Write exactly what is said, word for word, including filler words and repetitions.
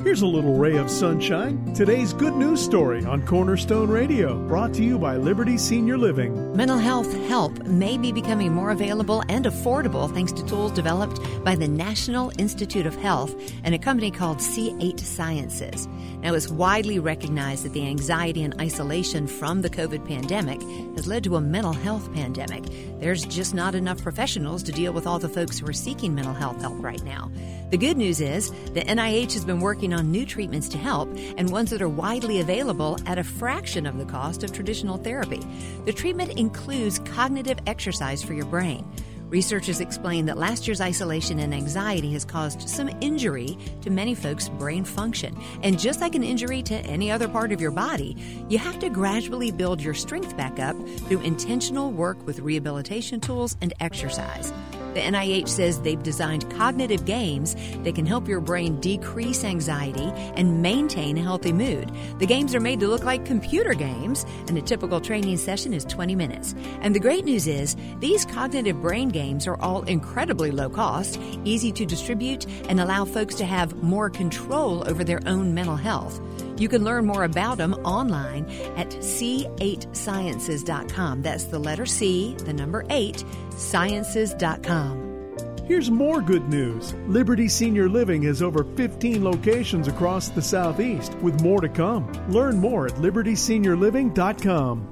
Here's a little ray of sunshine. Today's good news story on Cornerstone Radio, brought to you by Liberty Senior Living. Mental health help may be becoming more available and affordable thanks to tools developed by the National Institute of Health and a company called C eight Sciences. Now, it's widely recognized that the anxiety and isolation from the COVID pandemic has led to a mental health pandemic. There's just not enough professionals to deal with all the folks who are seeking mental health help right now. The good news is the N I H has been working on new treatments to help, and ones that are widely available at a fraction of the cost of traditional therapy. The treatment includes cognitive exercise for your brain. Researchers explain that last year's isolation and anxiety has caused some injury to many folks' brain function. And just like an injury to any other part of your body, you have to gradually build your strength back up through intentional work with rehabilitation tools and exercise. The N I H says they've designed cognitive games that can help your brain decrease anxiety and maintain a healthy mood. The games are made to look like computer games, and a typical training session is twenty minutes. And the great news is these cognitive brain games are all incredibly low cost, easy to distribute, and allow folks to have more control over their own mental health. You can learn more about them online at C eight sciences dot com. That's the letter C, the number eight, sciences dot com. Here's more good news. Liberty Senior Living has over fifteen locations across the Southeast, with more to come. Learn more at liberty senior living dot com.